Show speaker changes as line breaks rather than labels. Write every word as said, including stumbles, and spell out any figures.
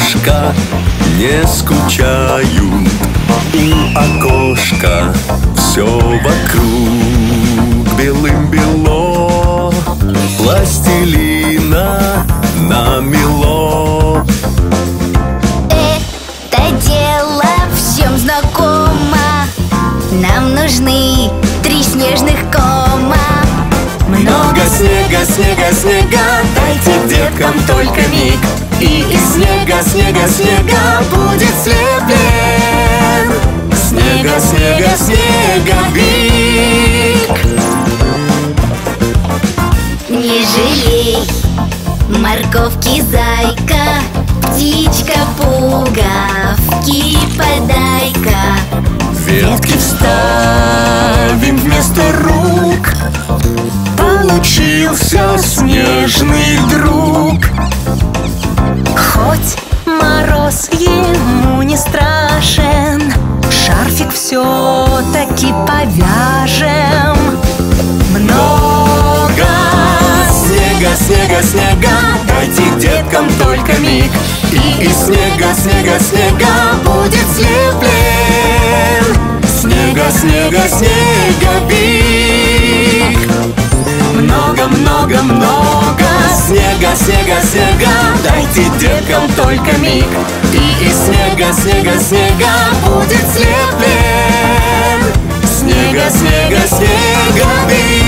окошка не скучают. У окошка все вокруг белым-бело, пластилина намело.
Это дело всем знакомо. Нам нужны три снежных кома.
Много снега, снега, снега, дайте деткам только миг, и из снега, снега, снега будет слеплен снега, снега, снеговик.
Не жалей морковки, зайка, птичка, пуговки подай-ка.
Ветки вставим вместо рук, получился снежный друг.
Хоть мороз ему не страшен, шарфик все-таки повяжем.
Много снега, снега, снега, дайте деткам только миг, и из снега, снега, снега будет слеплен снега, снега, снеговик. Много, много, много снега, снега, снега, дайте деткам только миг, и из снега, снега, снега будет слеплен снега, снега, снеговик.